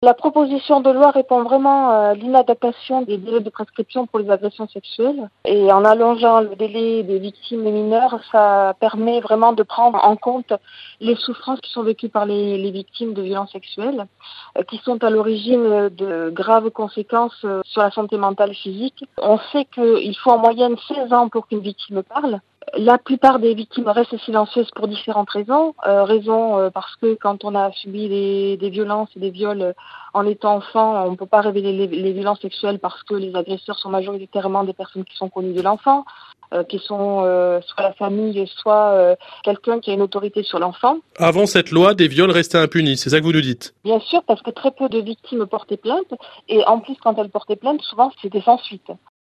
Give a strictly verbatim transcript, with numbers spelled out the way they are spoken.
La proposition de loi répond vraiment à l'inadaptation des délais de prescription pour les agressions sexuelles. Et en allongeant le délai des victimes mineures, ça permet vraiment de prendre en compte les souffrances qui sont vécues par les, les victimes de violences sexuelles, euh, qui sont à l'origine de graves conséquences euh, sur la santé mentale et physique. On sait qu'il faut en moyenne seize ans pour qu'une victime parle. La plupart des victimes restent silencieuses pour différentes raisons. Euh, raison euh, parce que quand on a subi des, des violences et des viols euh, en étant enfant, on ne peut pas révéler les, les violences sexuelles parce que les agresseurs sont majoritairement des personnes qui sont connues de l'enfant, euh, qui sont euh, soit la famille, soit euh, quelqu'un qui a une autorité sur l'enfant. Avant cette loi, des viols restaient impunis, c'est ça que vous nous dites? Bien sûr, parce que très peu de victimes portaient plainte, et en plus, quand elles portaient plainte, souvent c'était sans suite.